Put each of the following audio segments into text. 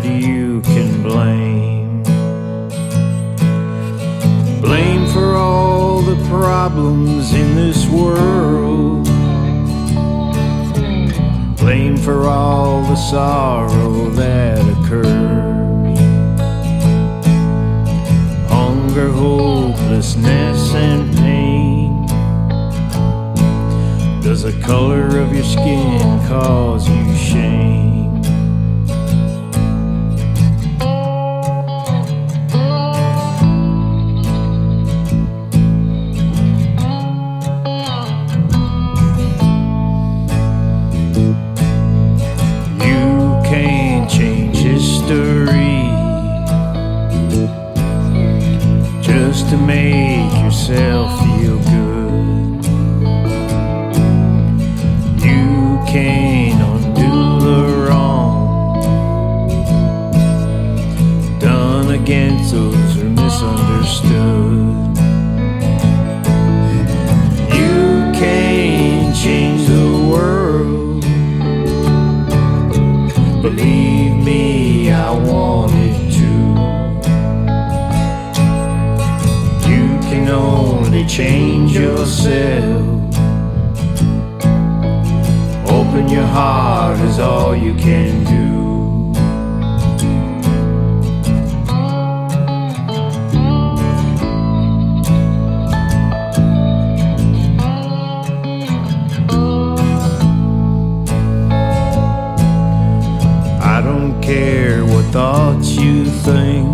that you can blame. Blame for all the problems in this world. Blame for all the sorrow that occurs. Hunger, hopelessness, and pain. Does the color of your skin cause you shame? Just to make yourself feel good. You can't undo the wrong done against those who misunderstood. You can't change the world. Believe me, I wanted to. Can only change yourself. Open your heart is all you can do. I don't care what thoughts you think.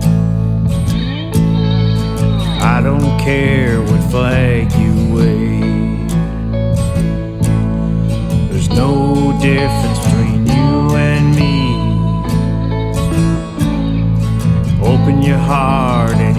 I don't care what flag you wave. There's no difference between you and me. Open your heart and